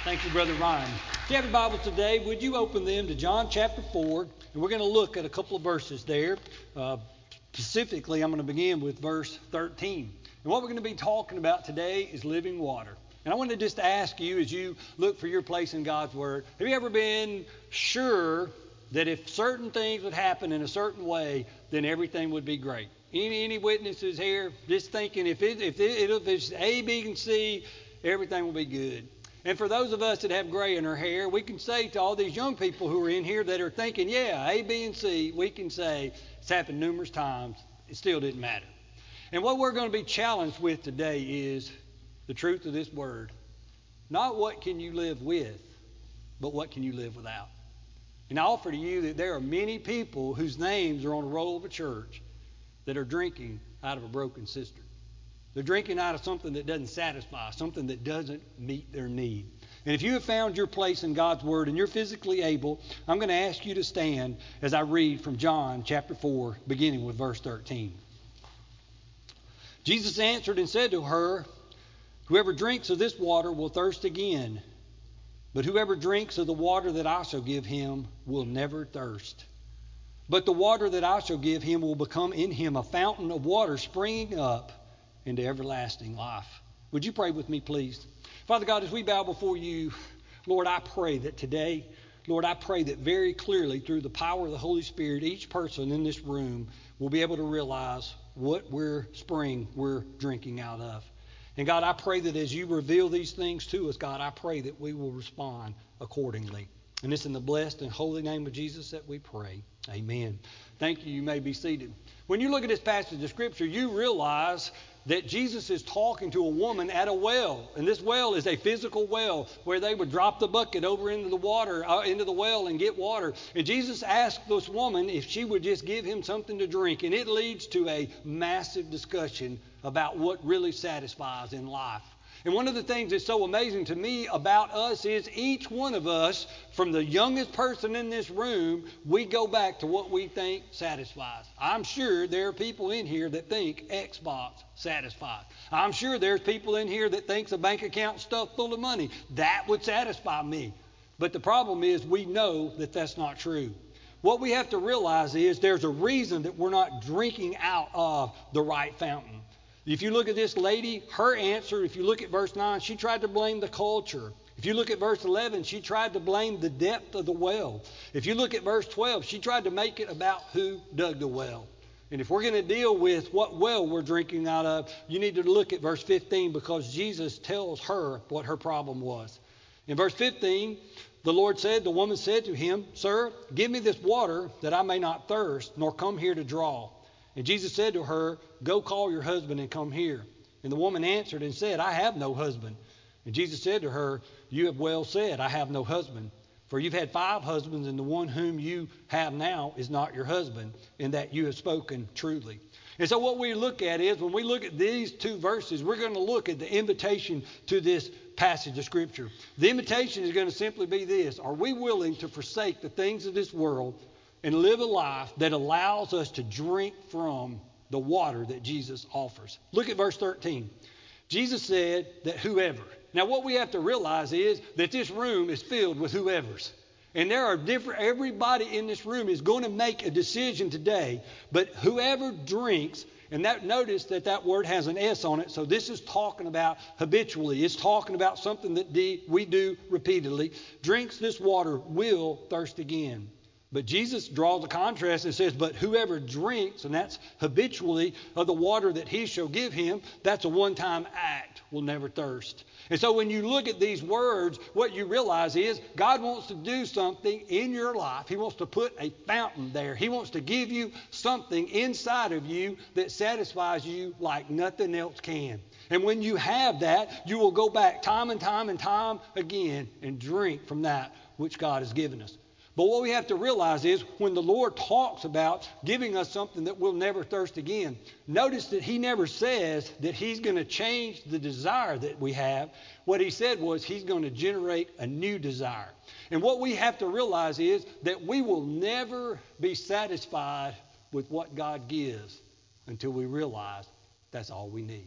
Thank you, Brother Ryan. If you have your Bibles today, would you open them to John chapter 4? And we're going to look at a couple of verses there. Specifically, I'm going to begin with verse 13. And what we're going to be talking about today is living water. And I want to just ask you, as you look for your place in God's Word, have you ever been sure that if certain things would happen in a certain way, then everything would be great? Any witnesses here just thinking if it's A, B, and C, everything will be good? And for those of us that have gray in our hair, we can say to all these young people who are in here that are thinking, yeah, A, B, and C, we can say it's happened numerous times. It still didn't matter. And what we're going to be challenged with today is the truth of this word. Not what can you live with, but what can you live without. And I offer to you that there are many people whose names are on the roll of a church that are drinking out of a broken cistern. They're drinking out of something that doesn't satisfy, something that doesn't meet their need. And if you have found your place in God's Word and you're physically able, I'm going to ask you to stand as I read from John chapter 4, beginning with verse 13. Jesus answered and said to her, "Whoever drinks of this water will thirst again, but whoever drinks of the water that I shall give him will never thirst. But the water that I shall give him will become in him a fountain of water springing up into everlasting life." Would you pray with me, please? Father God, as we bow before you, Lord, I pray that today, Lord, I pray that very clearly through the power of the Holy Spirit, each person in this room will be able to realize what we're drinking out of. And God, I pray that as you reveal these things to us, God, I pray that we will respond accordingly. And it's in the blessed and holy name of Jesus that we pray. Amen. Thank you. You may be seated. When you look at this passage of Scripture, you realize that Jesus is talking to a woman at a well. And this well is a physical well where they would drop the bucket over into the water, into the well and get water. And Jesus asked this woman if she would just give him something to drink. And it leads to a massive discussion about what really satisfies in life. And one of the things that's so amazing to me about us is each one of us, from the youngest person in this room, we go back to what we think satisfies. I'm sure there are people in here that think Xbox satisfies. I'm sure there's people in here that thinks a bank account stuffed full of money, that would satisfy me. But the problem is we know that that's not true. What we have to realize is there's a reason that we're not drinking out of the right fountain. If you look at this lady, her answer, if you look at verse 9, she tried to blame the culture. If you look at verse 11, she tried to blame the depth of the well. If you look at verse 12, she tried to make it about who dug the well. And if we're going to deal with what well we're drinking out of, you need to look at verse 15 because Jesus tells her what her problem was. In verse 15, the woman said to him, "Sir, give me this water that I may not thirst, nor come here to draw." And Jesus said to her, "Go call your husband and come here." And the woman answered and said, "I have no husband." And Jesus said to her, "You have well said, I have no husband. For you've had 5 husbands, and the one whom you have now is not your husband, and that you have spoken truly." And so what we look at is, when we look at these 2 verses, we're going to look at the invitation to this passage of Scripture. The invitation is going to simply be this: are we willing to forsake the things of this world and live a life that allows us to drink from the water that Jesus offers? Look at verse 13. Jesus said that whoever. Now what we have to realize is that this room is filled with whoever's. And there are everybody in this room is going to make a decision today, but whoever drinks, and notice that word has an S on it, so this is talking about habitually. It's talking about something that we do repeatedly. Drinks this water will thirst again. But Jesus draws a contrast and says, but whoever drinks, and that's habitually, of the water that he shall give him, that's a one-time act, will never thirst. And so when you look at these words, what you realize is God wants to do something in your life. He wants to put a fountain there. He wants to give you something inside of you that satisfies you like nothing else can. And when you have that, you will go back time and time and time again and drink from that which God has given us. But what we have to realize is when the Lord talks about giving us something that will never thirst again, notice that he never says that he's going to change the desire that we have. What he said was he's going to generate a new desire. And what we have to realize is that we will never be satisfied with what God gives until we realize that's all we need.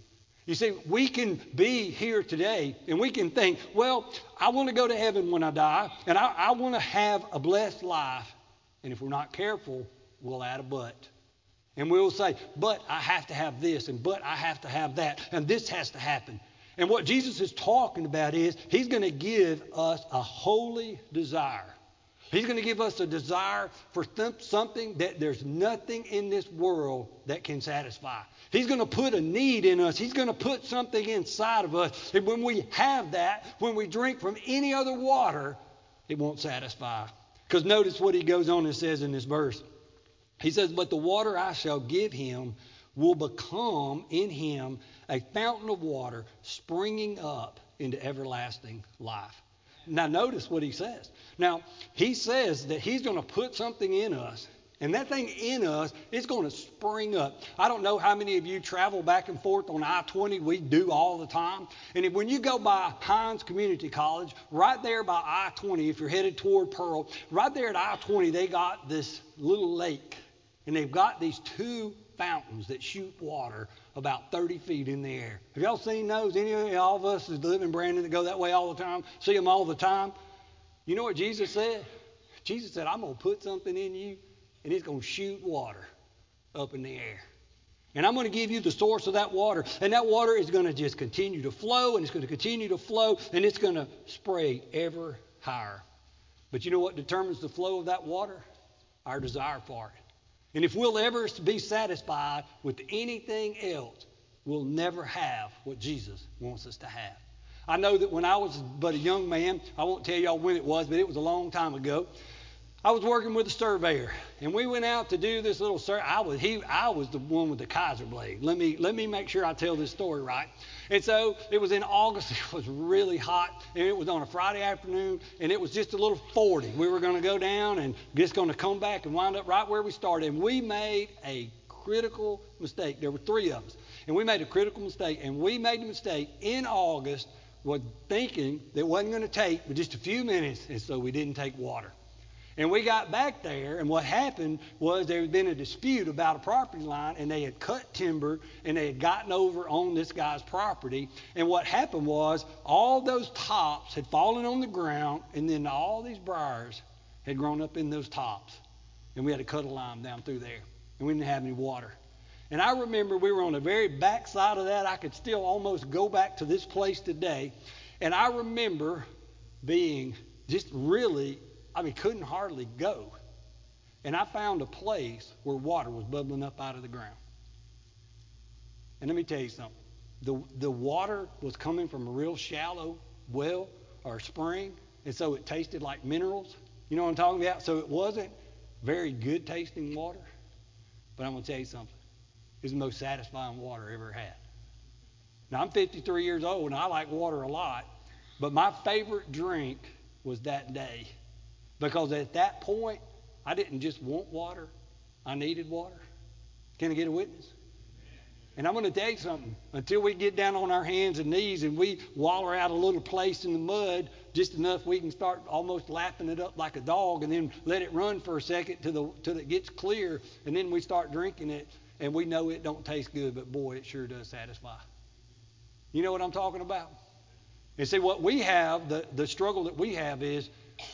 You see, we can be here today and we can think, well, I want to go to heaven when I die, and I want to have a blessed life. And if we're not careful, we'll add a but. And we'll say, but I have to have this, and but I have to have that, and this has to happen. And what Jesus is talking about is he's going to give us a holy desire. He's going to give us a desire for something that there's nothing in this world that can satisfy. He's going to put a need in us. He's going to put something inside of us. And when we have that, when we drink from any other water, it won't satisfy. Because notice what he goes on and says in this verse. He says, but the water I shall give him will become in him a fountain of water springing up into everlasting life. Now notice what he says. Now, he says that he's going to put something in us, and that thing in us is going to spring up. I don't know how many of you travel back and forth on I-20. We do all the time. And when you go by Hines Community College, right there by I-20, if you're headed toward Pearl, right there at I-20, they got this little lake. And they've got these two fountains that shoot water about 30 feet in the air. Have y'all seen those? All of us that live in Brandon that go that way all the time, see them all the time. You know what Jesus said? Jesus said, I'm going to put something in you, and it's going to shoot water up in the air. And I'm going to give you the source of that water. And that water is going to just continue to flow, and it's going to continue to flow, and it's going to spray ever higher. But you know what determines the flow of that water? Our desire for it. And if we'll ever be satisfied with anything else, we'll never have what Jesus wants us to have. I know that when I was but a young man, I won't tell y'all when it was, but it was a long time ago, I was working with a surveyor, and we went out to do this little survey. I was the one with the Kaiser blade. Let me make sure I tell this story right. And so it was in August. It was really hot, and it was on a Friday afternoon, and it was just a little 40. We were going to go down and just going to come back and wind up right where we started. And we made a critical mistake. There were three of us, and we made a critical mistake. And we made the mistake in August, was thinking that it wasn't going to take but just a few minutes, and so we didn't take water. And we got back there, and what happened was there had been a dispute about a property line, and they had cut timber, and they had gotten over on this guy's property. And what happened was all those tops had fallen on the ground, and then all these briars had grown up in those tops. And we had to cut a line down through there, and we didn't have any water. And I remember we were on the very back side of that. I could still almost go back to this place today. And I remember being just really, couldn't hardly go. And I found a place where water was bubbling up out of the ground. And let me tell you something. The water was coming from a real shallow well or spring, and so it tasted like minerals. You know what I'm talking about? So it wasn't very good tasting water. But I'm going to tell you something. It's the most satisfying water I ever had. Now, I'm 53 years old, and I like water a lot. But my favorite drink was that day. Because at that point, I didn't just want water. I needed water. Can I get a witness? And I'm going to tell you something. Until we get down on our hands and knees and we waller out a little place in the mud, just enough we can start almost lapping it up like a dog and then let it run for a second till it gets clear. And then we start drinking it, and we know it don't taste good, but boy, it sure does satisfy. You know what I'm talking about? And see, what we have, the struggle that we have is,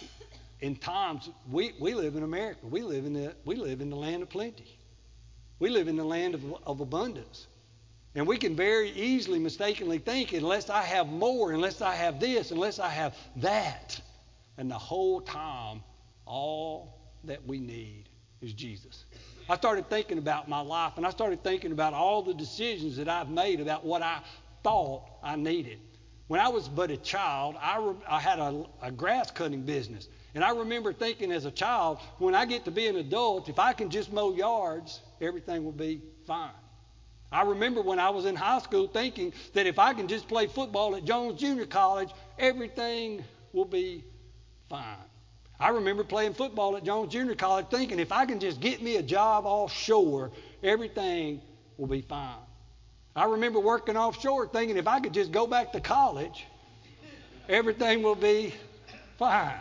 in times, we live in America. We live in the land of plenty. We live in the land of abundance. And we can very easily mistakenly think, unless I have more, unless I have this, unless I have that. And the whole time, all that we need is Jesus. I started thinking about my life, and I started thinking about all the decisions that I've made about what I thought I needed. When I was but a child, I had a grass cutting business. And I remember thinking as a child, when I get to be an adult, if I can just mow yards, everything will be fine. I remember when I was in high school thinking that if I can just play football at Jones Junior College, everything will be fine. I remember playing football at Jones Junior College thinking if I can just get me a job offshore, everything will be fine. I remember working offshore thinking if I could just go back to college, everything will be fine.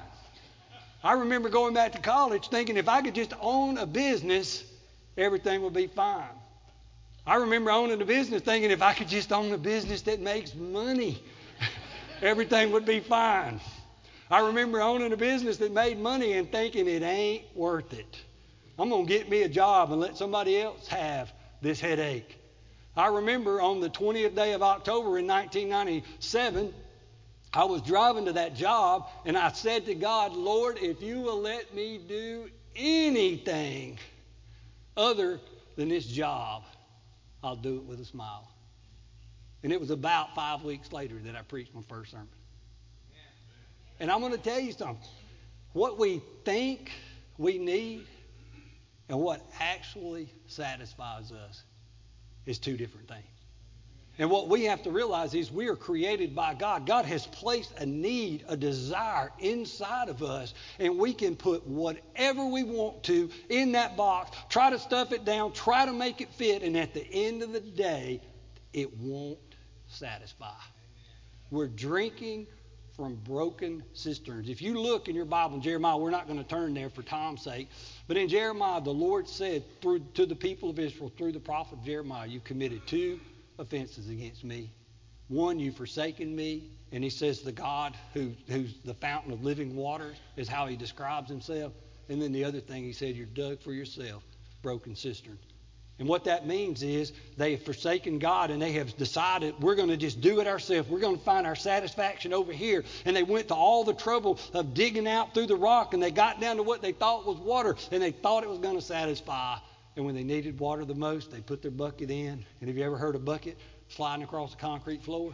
I remember going back to college thinking if I could just own a business, everything will be fine. I remember owning a business thinking if I could just own a business that makes money, everything would be fine. I remember owning a business that made money and thinking it ain't worth it. I'm going to get me a job and let somebody else have this headache. I remember on the 20th day of October in 1997, I was driving to that job and I said to God, Lord, if you will let me do anything other than this job, I'll do it with a smile. And it was about 5 weeks later that I preached my first sermon. And I'm going to tell you something. What we think we need and what actually satisfies us is two different things. And what we have to realize is we are created by God. God has placed a need, a desire inside of us, and we can put whatever we want to in that box, try to stuff it down, try to make it fit, and at the end of the day, it won't satisfy. We're drinking from broken cisterns. If you look in your Bible in Jeremiah, we're not going to turn there for time's sake, but in Jeremiah, the Lord said to the people of Israel through the prophet Jeremiah, you committed 2 offenses against me. 1, you've forsaken me, and he says the God who's the fountain of living waters is how he describes himself. And then the other thing he said, you're dug for yourself broken cisterns. And what that means is they have forsaken God and they have decided we're going to just do it ourselves. We're going to find our satisfaction over here. And they went to all the trouble of digging out through the rock and they got down to what they thought was water and they thought it was going to satisfy. And when they needed water the most, they put their bucket in. And have you ever heard a bucket sliding across a concrete floor?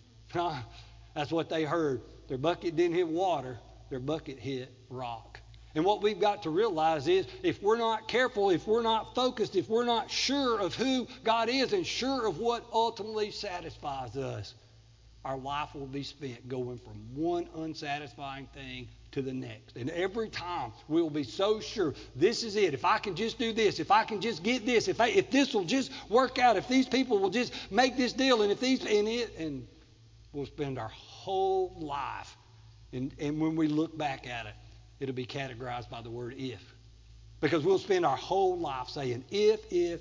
That's what they heard. Their bucket didn't hit water. Their bucket hit rock. And what we've got to realize is if we're not careful, if we're not focused, if we're not sure of who God is and sure of what ultimately satisfies us, our life will be spent going from one unsatisfying thing to the next. And every time we'll be so sure, this is it. If I can just do this, if I can just get this, if this will just work out, if these people will just make this deal, and we'll spend our whole life. And when we look back at it, it'll be categorized by the word if. Because we'll spend our whole life saying if.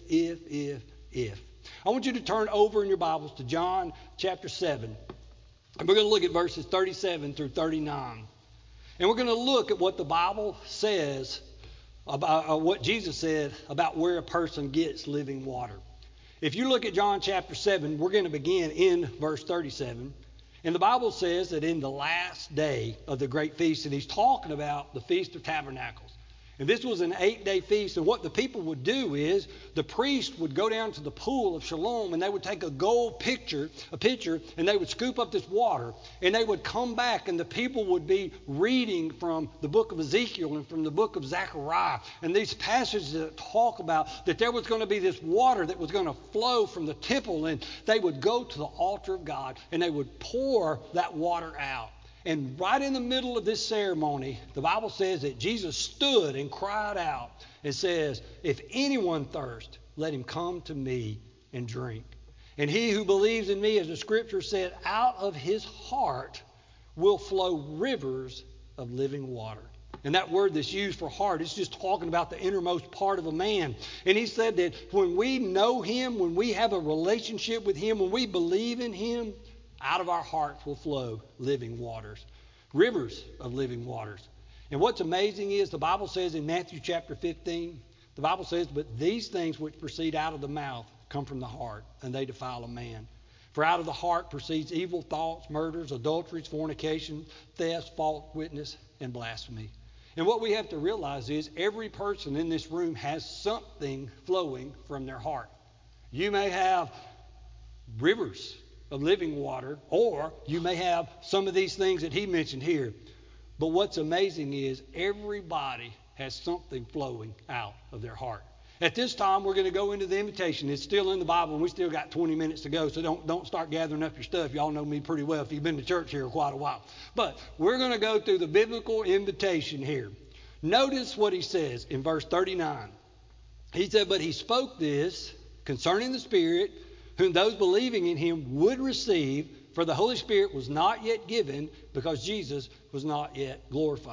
I want you to turn over in your Bibles to John chapter 7. And we're going to look at verses 37 through 39. And we're going to look at what the Bible says about what Jesus said about where a person gets living water. If you look at John chapter 7, we're going to begin in verse 37. And the Bible says that in the last day of the great feast, and he's talking about the Feast of Tabernacles. And this was an 8-day feast. And what the people would do is the priest would go down to the pool of Siloam and they would take a gold pitcher, and they would scoop up this water. And they would come back and the people would be reading from the book of Ezekiel and from the book of Zechariah. And these passages that talk about that there was going to be this water that was going to flow from the temple. And they would go to the altar of God and they would pour that water out. And right in the middle of this ceremony, the Bible says that Jesus stood and cried out and says, if anyone thirst, let him come to me and drink. And he who believes in me, as the scripture said, out of his heart will flow rivers of living water. And that word that's used for heart is just talking about the innermost part of a man. And he said that when we know him, when we have a relationship with him, when we believe in him, out of our hearts will flow living waters, rivers of living waters. And what's amazing is the Bible says in Matthew chapter 15, the Bible says, but these things which proceed out of the mouth come from the heart, and they defile a man. For out of the heart proceeds evil thoughts, murders, adulteries, fornication, thefts, false witness, and blasphemy. And what we have to realize is every person in this room has something flowing from their heart. You may have rivers of living water, or you may have some of these things that he mentioned here. But what's amazing is everybody has something flowing out of their heart. At this time, we're going to go into the invitation. It's still in the Bible, and we still got 20 minutes to go, so don't start gathering up your stuff. Y'all know me pretty well if you've been to church here quite a while. But we're going to go through the biblical invitation here. Notice what he says in verse 39. He said, but he spoke this concerning the Spirit, whom those believing in him would receive, for the Holy Spirit was not yet given because Jesus was not yet glorified.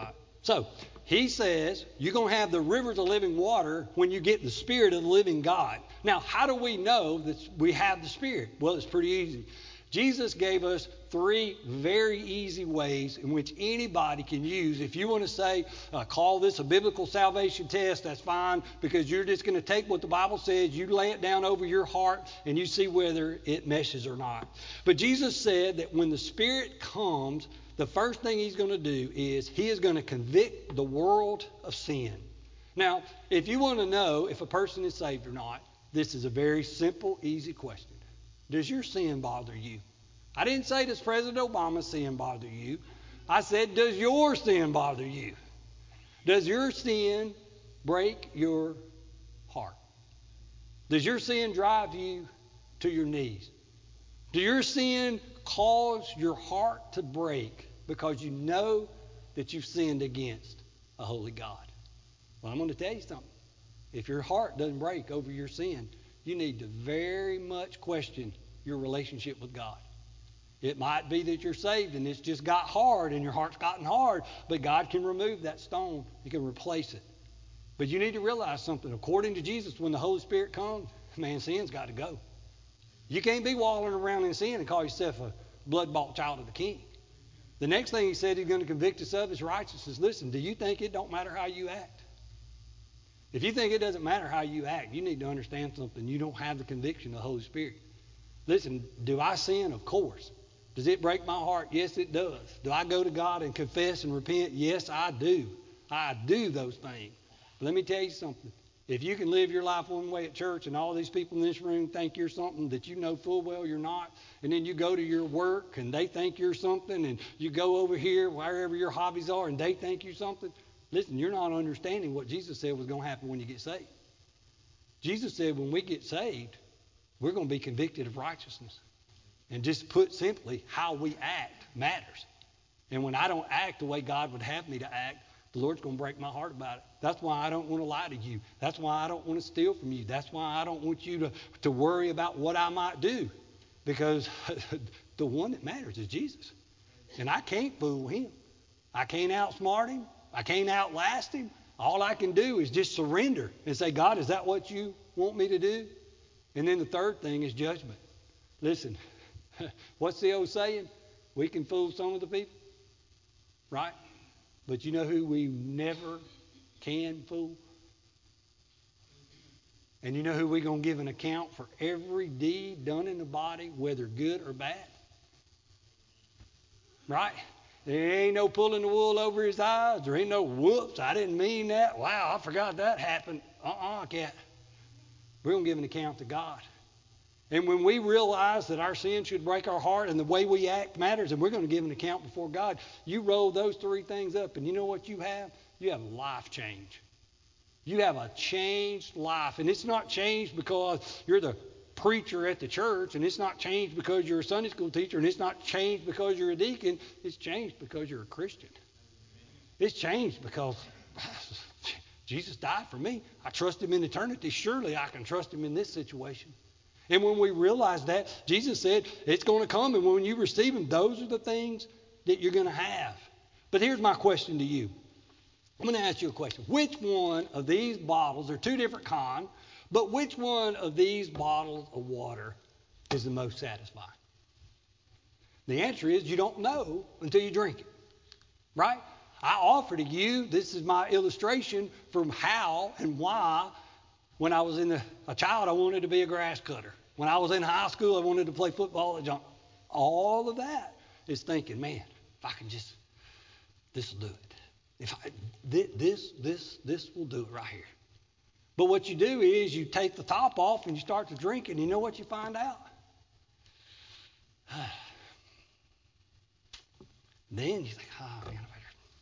So he says you're going to have the rivers of living water when you get the Spirit of the living God. Now, how do we know that we have the Spirit? Well, it's pretty easy. Jesus gave us 3 very easy ways in which anybody can use. If you want to say, call this a biblical salvation test, that's fine, because you're just going to take what the Bible says, you lay it down over your heart, and you see whether it meshes or not. But Jesus said that when the Spirit comes, the first thing he's going to do is he is going to convict the world of sin. Now, if you want to know if a person is saved or not, this is a very simple, easy question. Does your sin bother you? I didn't say, does President Obama's sin bother you? I said, does your sin bother you? Does your sin break your heart? Does your sin drive you to your knees? Does your sin cause your heart to break because you know that you've sinned against a holy God? Well, I'm going to tell you something. If your heart doesn't break over your sin, you need to very much question your relationship with God. It might be that you're saved and it's just got hard and your heart's gotten hard, but God can remove that stone. He can replace it. But you need to realize something. According to Jesus, when the Holy Spirit comes, man, sin's got to go. You can't be wallowing around in sin and call yourself a blood-bought child of the King. The next thing he said he's going to convict us of is righteousness. Listen, do you think it don't matter how you act? If you think it doesn't matter how you act, you need to understand something. You don't have the conviction of the Holy Spirit. Listen, do I sin? Of course. Does it break my heart? Yes, it does. Do I go to God and confess and repent? Yes, I do. I do those things. But let me tell you something. If you can live your life one way at church and all these people in this room think you're something that you know full well you're not, and then you go to your work and they think you're something, and you go over here wherever your hobbies are and they think you're something, listen, you're not understanding what Jesus said was going to happen when you get saved. Jesus said when we get saved, we're going to be convicted of righteousness. And just put simply, how we act matters. And when I don't act the way God would have me to act, the Lord's going to break my heart about it. That's why I don't want to lie to you. That's why I don't want to steal from you. That's why I don't want you to worry about what I might do. Because the one that matters is Jesus. And I can't fool him. I can't outsmart him. I can't outlast him. All I can do is just surrender and say, God, is that what you want me to do? And then the third thing is judgment. Listen, what's the old saying? We can fool some of the people, right? But you know who we never can fool? And you know who we're going to give an account for every deed done in the body, whether good or bad? Right? There ain't no pulling the wool over his eyes. There ain't no, whoops, I didn't mean that. Wow, I forgot that happened. Cat. We're going to give an account to God. And when we realize that our sin should break our heart and the way we act matters, and we're going to give an account before God, you roll those 3 things up, and you know what you have? You have life change. You have a changed life. And it's not changed because you're the preacher at the church, and it's not changed because you're a Sunday school teacher, and it's not changed because you're a deacon. It's changed because you're a Christian. It's changed because Jesus died for me. I trust him in eternity. Surely I can trust him in this situation. And when we realize that, Jesus said it's going to come, and when you receive him, those are the things that you're going to have. But here's my question to you. I'm going to ask you a question. Which one of these bottles, they're 2 different kinds, but which one of these bottles of water is the most satisfying? The answer is you don't know until you drink it, right? I offer to you, this is my illustration from how and why. When I was a child, I wanted to be a grass cutter. When I was in high school, I wanted to play football at jump. All of that is thinking, man, if I can just, this will do it. This will do it right here. But what you do is you take the top off and you start to drink, and you know what you find out? Then you think, oh, man, I better.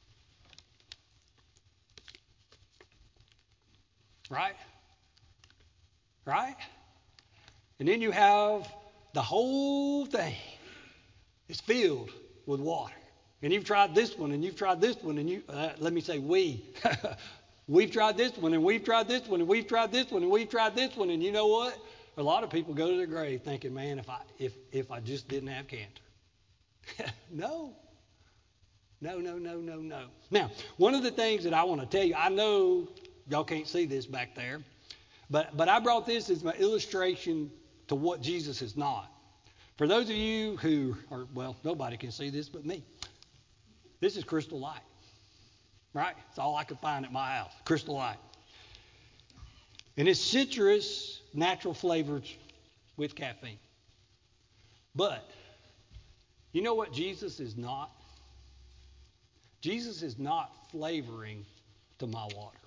Right? Right? And then you have the whole thing is filled with water. And you've tried this one, and you've tried this one, and let me say we. We've tried this one, and we've tried this one, and we've tried this one, and we've tried this one, and you know what? A lot of people go to their grave thinking, man, if I just didn't have cancer. No. No, no, no, no, no. Now, one of the things that I want to tell you, I know y'all can't see this back there, but I brought this as my illustration to what Jesus is not. For those of you who are, well, nobody can see this but me. This is Crystal Light, right? It's all I could find at my house, Crystal Light. And it's citrus, natural flavors with caffeine. But you know what Jesus is not? Jesus is not flavoring to my water.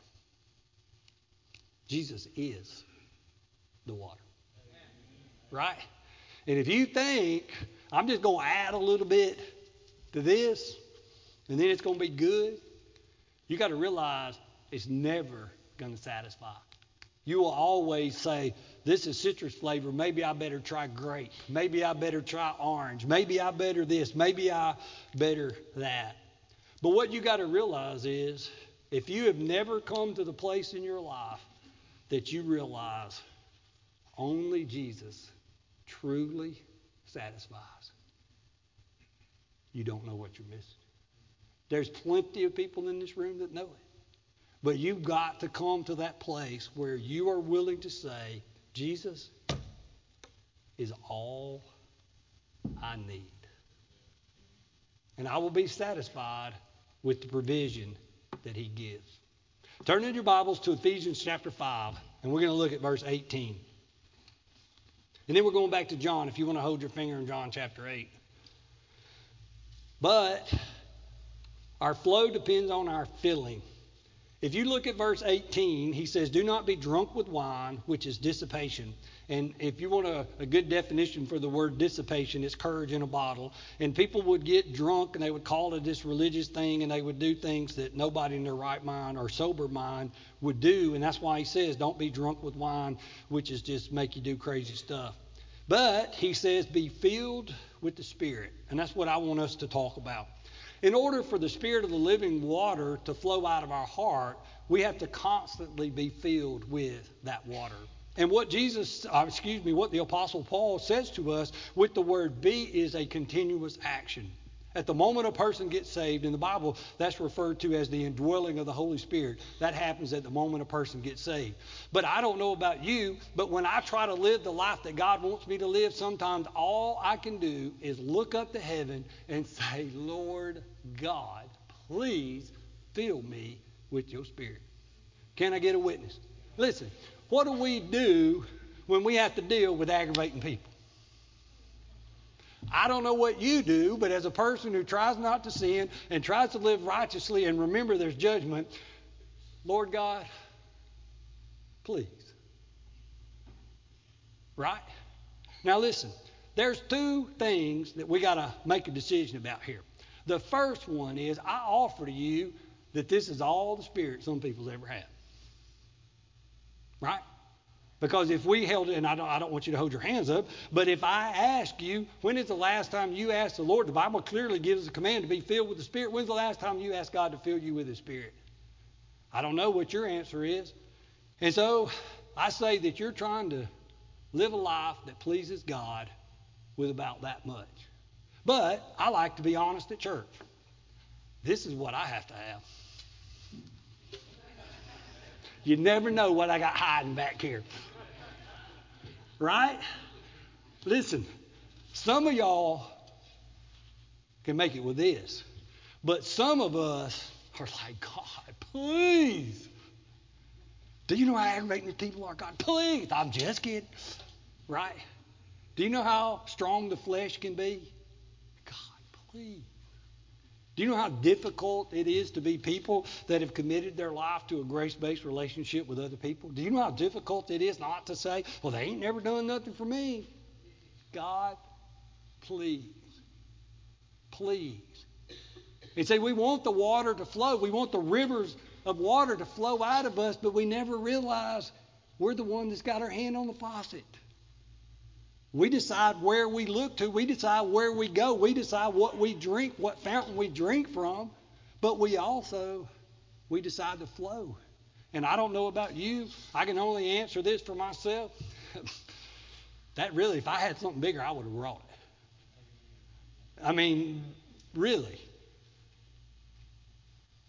Jesus is the water. Right? And if you think I'm just going to add a little bit to this and then it's going to be good, you got to realize it's never going to satisfy. You will always say, this is citrus flavor. Maybe I better try grape. Maybe I better try orange. Maybe I better this. Maybe I better that. But what you got to realize is, if you have never come to the place in your life that you realize only Jesus truly satisfies, you don't know what you're missing. There's plenty of people in this room that know it. But you've got to come to that place where you are willing to say, Jesus is all I need. And I will be satisfied with the provision that he gives. Turn in your Bibles to Ephesians chapter 5, and we're going to look at verse 18. And then we're going back to John, if you want to hold your finger in John chapter 8. But our flow depends on our filling. If you look at verse 18, he says, do not be drunk with wine, which is dissipation. And if you want a good definition for the word dissipation, it's courage in a bottle. And people would get drunk and they would call it this religious thing and they would do things that nobody in their right mind or sober mind would do. And that's why he says, don't be drunk with wine, which is just make you do crazy stuff. But he says, be filled with the Spirit. And that's what I want us to talk about. In order for the Spirit of the living water to flow out of our heart, we have to constantly be filled with that water. And what what the Apostle Paul says to us with the word be is a continuous action. At the moment a person gets saved, in the Bible, that's referred to as the indwelling of the Holy Spirit. That happens at the moment a person gets saved. But I don't know about you, but when I try to live the life that God wants me to live, sometimes all I can do is look up to heaven and say, Lord God, please fill me with your Spirit. Can I get a witness? Listen, what do we do when we have to deal with aggravating people? I don't know what you do, but as a person who tries not to sin and tries to live righteously and remember there's judgment, Lord God, please. Right? Now listen, there's two things that we got to make a decision about here. The first one is I offer to you that this is all the Spirit some people's ever had. Right? Because if we held it, and I don't want you to hold your hands up, but if I ask you, when is the last time you asked the Lord? The Bible clearly gives us a command to be filled with the Spirit. When's the last time you asked God to fill you with His Spirit? I don't know what your answer is. And so I say that you're trying to live a life that pleases God with about that much. But I like to be honest at church. This is what I have to have. You never know what I got hiding back here. Right? Listen, some of y'all can make it with this, but some of us are like, God, please. Do you know how aggravating these people are? God, please. I'm just kidding. Right? Do you know how strong the flesh can be? God, please. Do you know how difficult it is to be people that have committed their life to a grace-based relationship with other people? Do you know how difficult it is not to say, well, they ain't never done nothing for me? God, please. Please. And say we want the water to flow. We want the rivers of water to flow out of us, but we never realize we're the one that's got our hand on the faucet. We decide where we look to. We decide where we go. We decide what we drink, what fountain we drink from. But we decide to flow. And I don't know about you. I can only answer this for myself. That really, if I had something bigger, I would have brought it. I mean, really.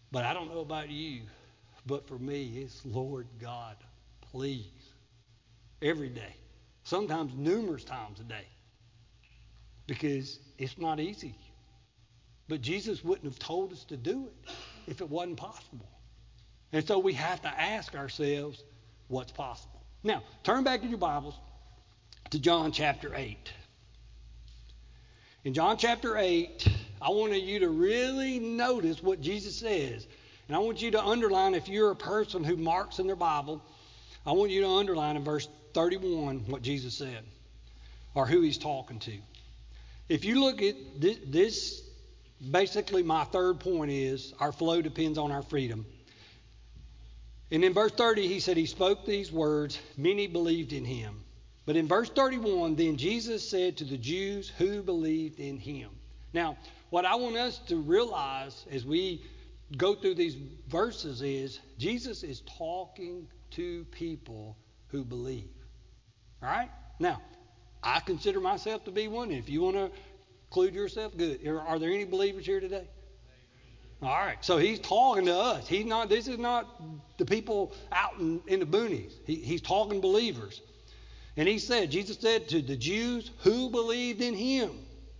But I don't know about you, but for me, it's Lord God, please, every day, sometimes numerous times a day, because it's not easy. But Jesus wouldn't have told us to do it if it wasn't possible. And so we have to ask ourselves what's possible. Now, turn back in your Bibles to John chapter 8. In John chapter 8, I want you to really notice what Jesus says. And I want you to underline, if you're a person who marks in their Bible, I want you to underline in verse 31 what Jesus said, or who he's talking to. If you look at this, basically my third point is our flow depends on our freedom. And in verse 30, he said he spoke these words, many believed in him. But in verse 31, then Jesus said to the Jews who believed in him. Now, what I want us to realize as we go through these verses is Jesus is talking to people who believe. All right? Now, I consider myself to be one. If you want to include yourself, good. Are there any believers here today? All right. So he's talking to us. This is not the people out in the boonies. He's talking to believers. And Jesus said to the Jews who believed in him,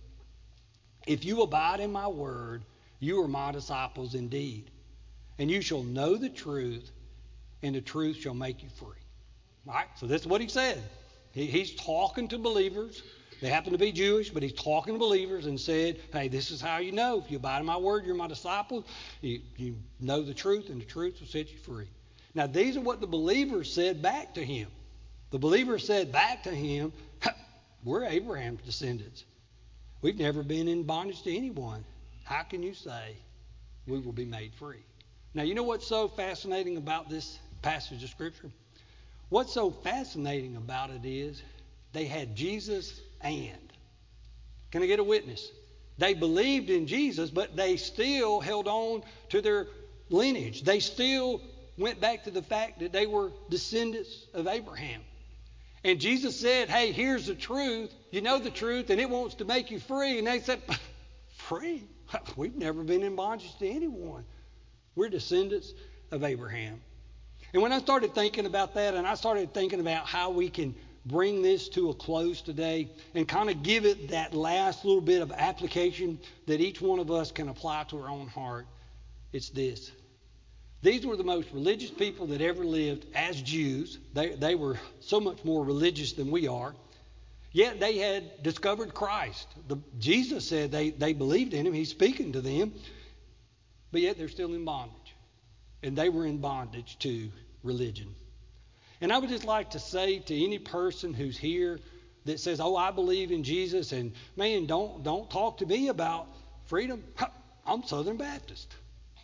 if you abide in my word, you are my disciples indeed. And you shall know the truth, and the truth shall make you free. All right, so that's what he said. He's talking to believers. They happen to be Jewish, but he's talking to believers and said, hey, this is how you know. If you abide in my word, you're my disciples. You know the truth, and the truth will set you free. Now, these are what the believers said back to him. The believers said back to him, we're Abraham's descendants. We've never been in bondage to anyone. How can you say we will be made free? Now, you know what's so fascinating about this passage of Scripture? What's so fascinating about it is they had Jesus and. Can I get a witness? They believed in Jesus, but they still held on to their lineage. They still went back to the fact that they were descendants of Abraham. And Jesus said, hey, here's the truth. You know the truth, and it wants to make you free. And they said, free? We've never been in bondage to anyone. We're descendants of Abraham. And when I started thinking about that, and I started thinking about how we can bring this to a close today and kind of give it that last little bit of application that each one of us can apply to our own heart, it's this. These were the most religious people that ever lived as Jews. They were so much more religious than we are. Yet they had discovered Christ. Jesus said they believed in him. He's speaking to them. But yet they're still in bondage. And they were in bondage to religion. And I would just like to say to any person who's here that says, oh, I believe in Jesus, and man, don't talk to me about freedom. I'm Southern Baptist.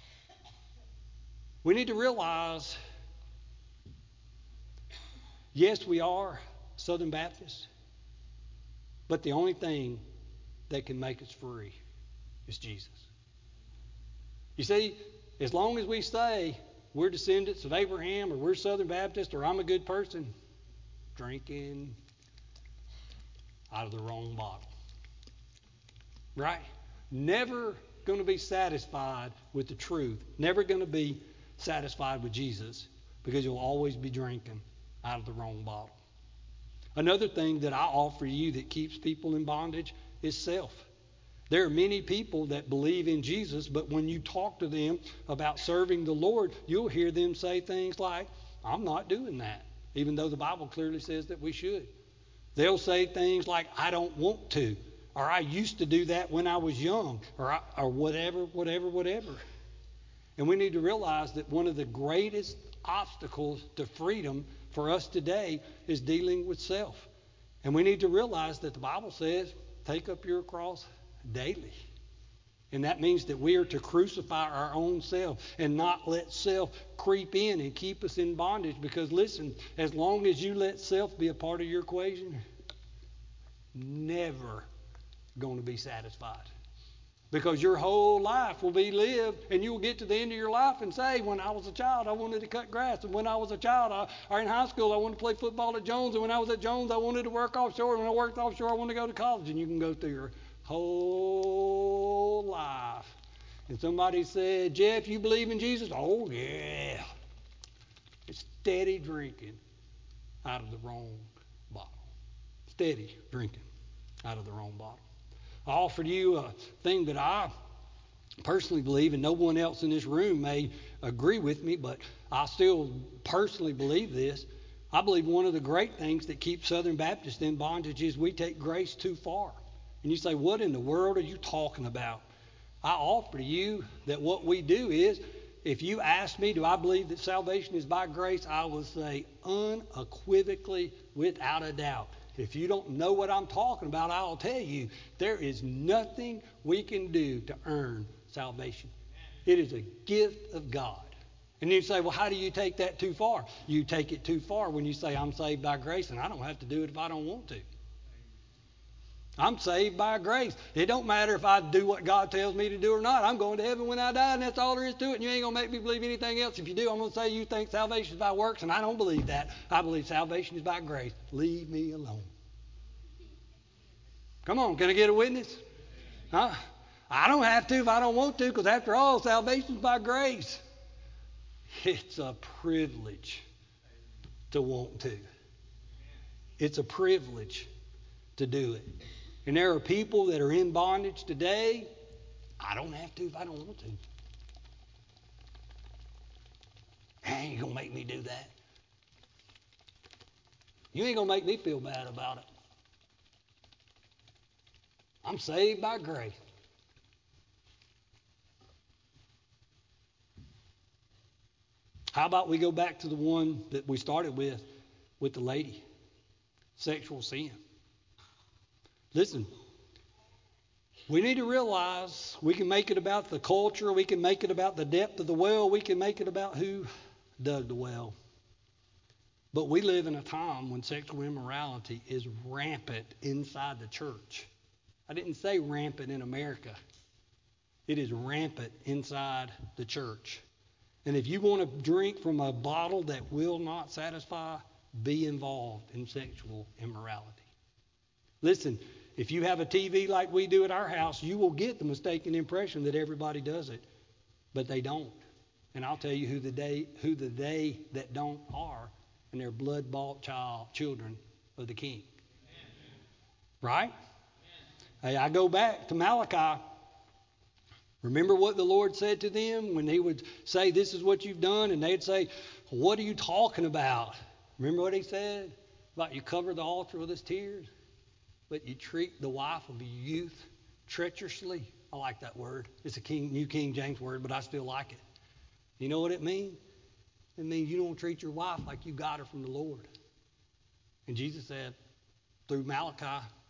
We need to realize, yes, we are Southern Baptists, but the only thing that can make us free is Jesus. You see, as long as we say we're descendants of Abraham, or we're Southern Baptist, or I'm a good person, drinking out of the wrong bottle. Right? Never going to be satisfied with the truth. Never going to be satisfied with Jesus, because you'll always be drinking out of the wrong bottle. Another thing that I offer you that keeps people in bondage is self. There are many people that believe in Jesus, but when you talk to them about serving the Lord, you'll hear them say things like, I'm not doing that, even though the Bible clearly says that we should. They'll say things like, I don't want to, or I used to do that when I was young, or whatever. And we need to realize that one of the greatest obstacles to freedom for us today is dealing with self. And we need to realize that the Bible says, take up your cross daily. And that means that we are to crucify our own self and not let self creep in and keep us in bondage. Because listen, as long as you let self be a part of your equation, never going to be satisfied. Because your whole life will be lived, and you will get to the end of your life and say, when I was a child, I wanted to cut grass. And when I was a child, or in high school, I wanted to play football at Jones. And when I was at Jones, I wanted to work offshore. And when I worked offshore, I wanted to go to college. And you can go through your whole life And somebody said, Jeff, you believe in Jesus? Oh, yeah. It's steady drinking out of the wrong bottle. Steady drinking out of the wrong bottle. I offered you a thing that I personally believe, and no one else in this room may agree with me, but I still personally believe this. I believe one of the great things that keeps Southern Baptists in bondage is we take grace too far. And you say, what in the world are you talking about? I offer to you that what we do is, if you ask me, do I believe that salvation is by grace, I will say unequivocally, without a doubt. If you don't know what I'm talking about, I'll tell you, there is nothing we can do to earn salvation. It is a gift of God. And you say, well, how do you take that too far? You take it too far when you say, I'm saved by grace, and I don't have to do it if I don't want to. I'm saved by grace. It don't matter if I do what God tells me to do or not. I'm going to heaven when I die, and that's all there is to it. And you ain't going to make me believe anything else. If you do, I'm going to say you think salvation is by works, and I don't believe that. I believe salvation is by grace. Leave me alone. Come on, can I get a witness? Huh? I don't have to if I don't want to, because after all, salvation is by grace. It's a privilege to want to. It's a privilege to do it. And there are people that are in bondage today. I don't have to if I don't want to. Ain't going to make me do that. You ain't going to make me feel bad about it. I'm saved by grace. How about we go back to the one that we started with the lady? Sexual sin. Listen, we need to realize we can make it about the culture, we can make it about the depth of the well, we can make it about who dug the well. But we live in a time when sexual immorality is rampant inside the church. I didn't say rampant in America. It is rampant inside the church. And if you want to drink from a bottle that will not satisfy, be involved in sexual immorality. Listen, if you have a TV like we do at our house, you will get the mistaken impression that everybody does it, but they don't. And I'll tell you who the they that don't are, and they're blood-bought children of the King. Amen. Right? Amen. Hey, I go back to Malachi. Remember what the Lord said to them when he would say, this is what you've done, and they'd say, what are you talking about? Remember what he said? About you cover the altar with his tears, but you treat the wife of your youth treacherously. I like that word. It's a New King James word, but I still like it. You know what it means? It means you don't treat your wife like you got her from the Lord. And Jesus said, through Malachi,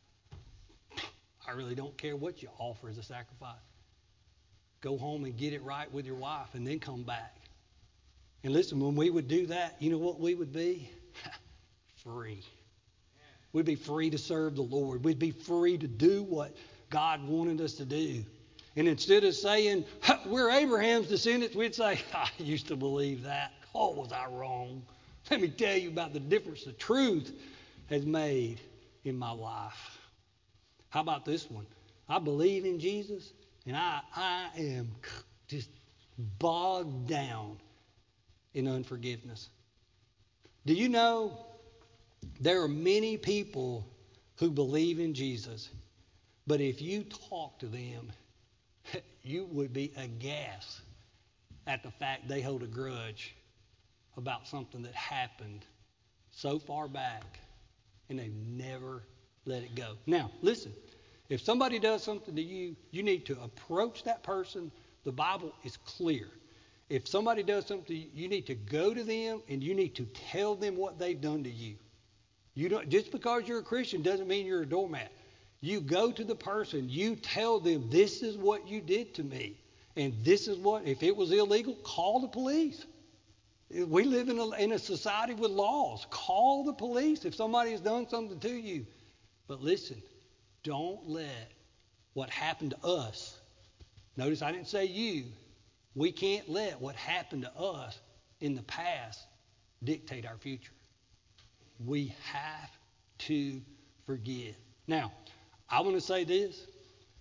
I really don't care what you offer as a sacrifice. Go home and get it right with your wife and then come back. And listen, when we would do that, you know what we would be? Free. We'd be free to serve the Lord. We'd be free to do what God wanted us to do. And instead of saying, we're Abraham's descendants, we'd say, I used to believe that. Oh, was I wrong? Let me tell you about the difference the truth has made in my life. How about this one? I believe in Jesus, and I am just bogged down in unforgiveness. Do you know there are many people who believe in Jesus, but if you talk to them, you would be aghast at the fact they hold a grudge about something that happened so far back, and they've never let it go. Now, listen, if somebody does something to you, you need to approach that person. The Bible is clear. If somebody does something to you, you need to go to them and you need to tell them what they've done to you. You don't, just because you're a Christian doesn't mean you're a doormat. You go to the person, you tell them, this is what you did to me. And this is what, if it was illegal, call the police. We live in a society with laws. Call the police if somebody has done something to you. But listen, don't let what happened to us, notice I didn't say you, we can't let what happened to us in the past dictate our future. We have to forgive. Now, I want to say this.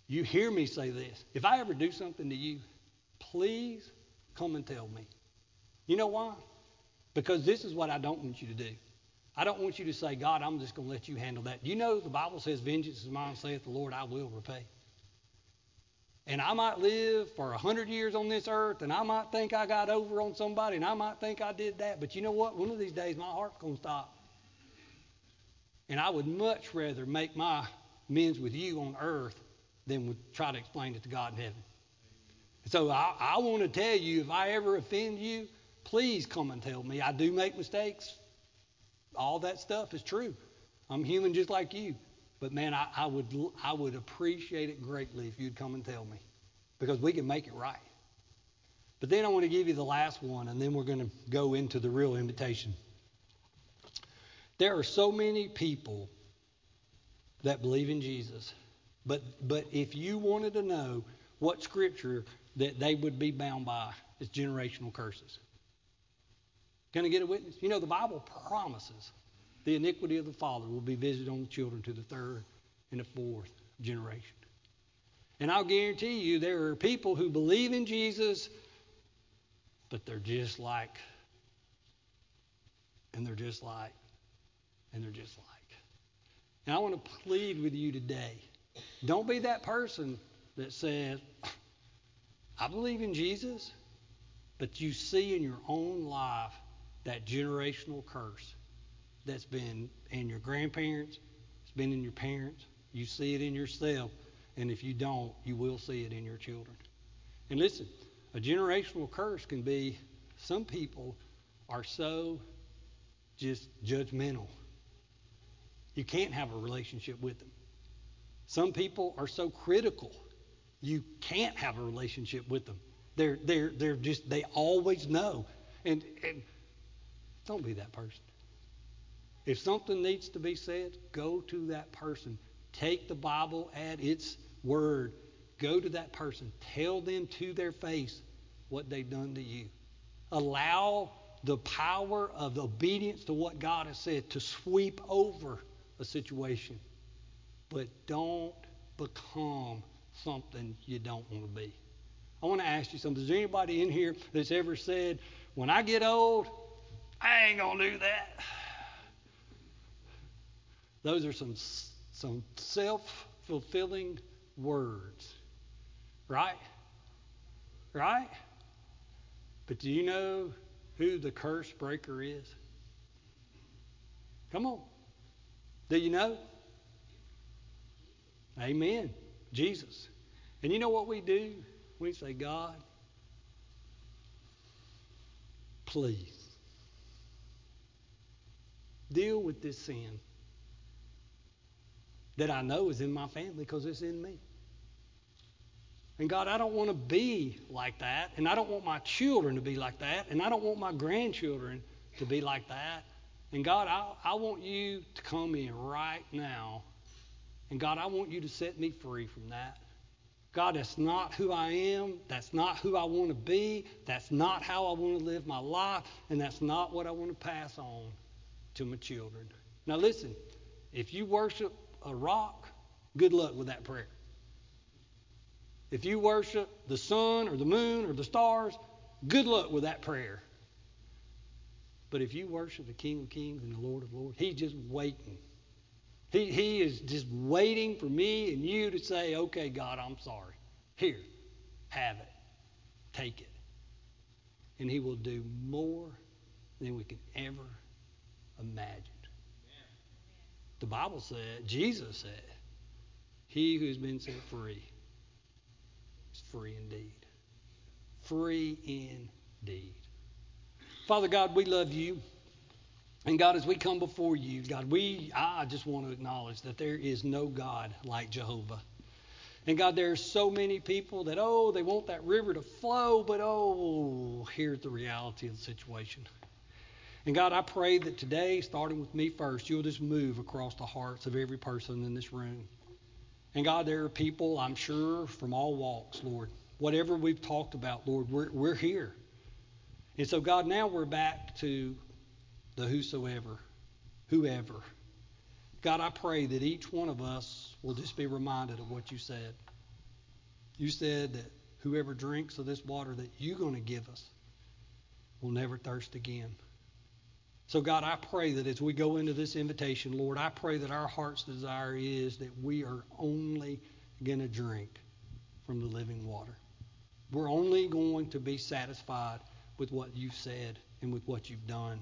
You hear me say this. If I ever do something to you, please come and tell me. You know why? Because this is what I don't want you to do. I don't want you to say, God, I'm just going to let you handle that. You know the Bible says, vengeance is mine, saith the Lord, I will repay. And I might live for 100 years on this earth, and I might think I got over on somebody, and I might think I did that. But you know what? One of these days, my heart's going to stop. And I would much rather make my amends with you on earth than would try to explain it to God in heaven. So I want to tell you, if I ever offend you, please come and tell me. I do make mistakes. All that stuff is true. I'm human just like you. But man, I would appreciate it greatly if you'd come and tell me, because we can make it right. But then I want to give you the last one, and then we're going to go into the real invitation. There are so many people that believe in Jesus, but if you wanted to know what scripture that they would be bound by, it's generational curses. Can I get a witness? You know, the Bible promises the iniquity of the father will be visited on the children to the third and the fourth generation. And I'll guarantee you there are people who believe in Jesus, but they're just like, and they're just like, and they're just like. And I want to plead with you today. Don't be that person that says, I believe in Jesus, but you see in your own life that generational curse that's been in your grandparents, it's been in your parents. You see it in yourself, and if you don't, you will see it in your children. And listen, a generational curse can be, some people are so just judgmental. You can't have a relationship with them. Some people are so critical. You can't have a relationship with them. They're just, they always know. And don't be that person. If something needs to be said, go to that person. Take the Bible at its word. Go to that person. Tell them to their face what they've done to you. Allow the power of obedience to what God has said to sweep over a situation. But don't become something you don't want to be. I want to ask you something. Is there anybody in here that's ever said, when I get old, I ain't going to do that? Those are some self-fulfilling words. Right? Right? But do you know who the curse breaker is? Come on. Do you know? Amen. Jesus. And you know what we do? We say, God, please deal with this sin that I know is in my family because it's in me. And God, I don't want to be like that, and I don't want my children to be like that, and I don't want my grandchildren to be like that. And God, I want you to come in right now. And God, I want you to set me free from that. God, that's not who I am. That's not who I want to be. That's not how I want to live my life. And that's not what I want to pass on to my children. Now listen, if you worship a rock, good luck with that prayer. If you worship the sun or the moon or the stars, good luck with that prayer. But if you worship the King of Kings and the Lord of Lords, He's just waiting. He is just waiting for me and you to say, okay, God, I'm sorry. Here, have it. Take it. And He will do more than we can ever imagine. The Bible said, Jesus said, he who has been set free is free indeed. Free indeed. Father God, we love you. And God, as we come before you, God, I just want to acknowledge that there is no God like Jehovah. And God, there are so many people that, they want that river to flow, but here's the reality of the situation. And God, I pray that today, starting with me first, you'll just move across the hearts of every person in this room. And God, there are people, I'm sure, from all walks, Lord. Whatever we've talked about, Lord, we're here. And so, God, now we're back to the whoever. God, I pray that each one of us will just be reminded of what you said. You said that whoever drinks of this water that you're going to give us will never thirst again. So, God, I pray that as we go into this invitation, Lord, I pray that our heart's desire is that we are only going to drink from the living water. We're only going to be satisfied with what you've said and with what you've done.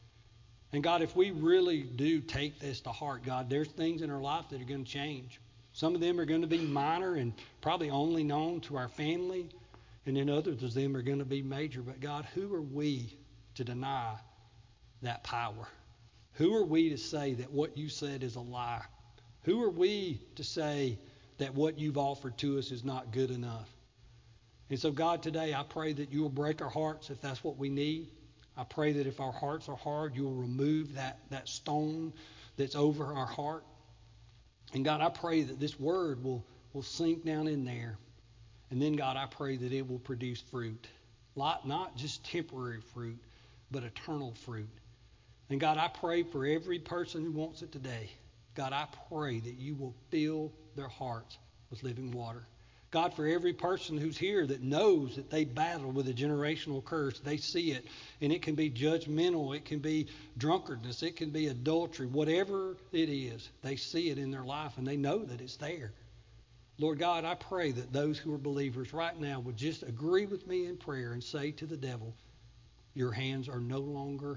And God, if we really do take this to heart, God, there's things in our life that are going to change. Some of them are going to be minor and probably only known to our family, and then others of them are going to be major. But God, who are we to deny that power? Who are we to say that what you said is a lie? Who are we to say that what you've offered to us is not good enough? And so, God, today I pray that you will break our hearts if that's what we need. I pray that if our hearts are hard, you will remove that stone that's over our heart. And God, I pray that this word will sink down in there. And then, God, I pray that it will produce fruit. Not just temporary fruit, but eternal fruit. And God, I pray for every person who wants it today. God, I pray that you will fill their hearts with living water. God, for every person who's here that knows that they battle with a generational curse, they see it, and it can be judgmental, it can be drunkardness, it can be adultery, whatever it is, they see it in their life, and they know that it's there. Lord God, I pray that those who are believers right now would just agree with me in prayer and say to the devil, your hands are no longer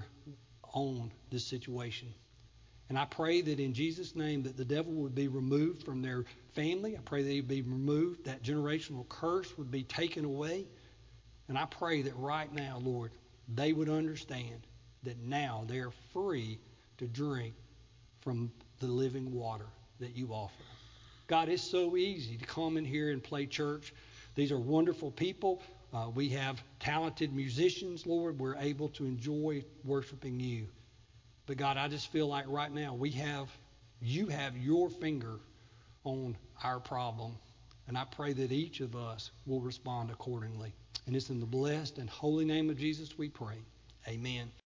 on this situation. And I pray that in Jesus' name that the devil would be removed from their family. I pray that he would be removed, that generational curse would be taken away. And I pray that right now, Lord, they would understand that now they are free to drink from the living water that you offer. God, it's so easy to come in here and play church. These are wonderful people. We have talented musicians, Lord. We're able to enjoy worshiping you. But God, I just feel like right now you have your finger on our problem. And I pray that each of us will respond accordingly. And it's in the blessed and holy name of Jesus we pray. Amen.